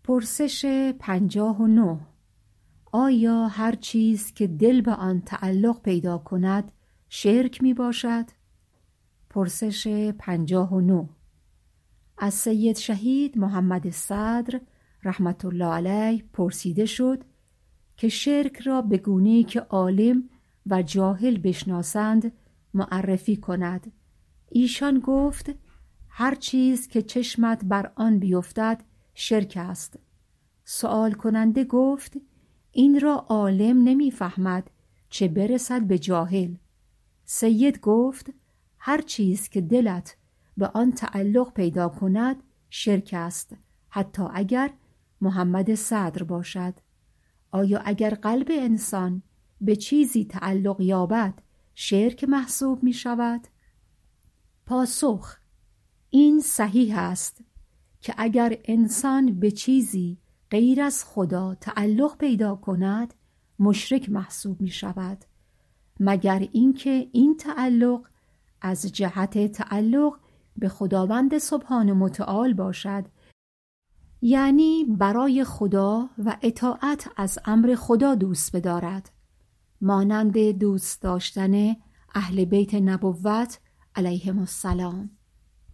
پرسش 59. آیا هر چیز که دل به آن تعلق پیدا کند شرک می باشد؟ پرسش 59. از سید شهید محمد صدر رحمت الله علیه پرسیده شد که شرک را به گونه‌ای که عالم و جاهل بشناسند معرفی کند. ایشان گفت هر چیز که چشمت بر آن بیفتد شرک است. سؤال کننده گفت این را عالم نمی‌فهمد، چه برسد به جاهل. سید گفت هر چیز که دلت به آن تعلق پیدا کند شرک است، حتی اگر محمد صدر باشد. آیا اگر قلب انسان به چیزی تعلق یابد شرک محسوب می شود؟ پاسخ: این صحیح است که اگر انسان به چیزی غیر از خدا تعلق پیدا کند مشرک محسوب می شود، مگر اینکه این تعلق از جهت تعلق به خداوند سبحانه متعال باشد، یعنی برای خدا و اطاعت از امر خدا دوست بدارد، مانند دوست داشتن اهل بیت نبوت علیهم السلام.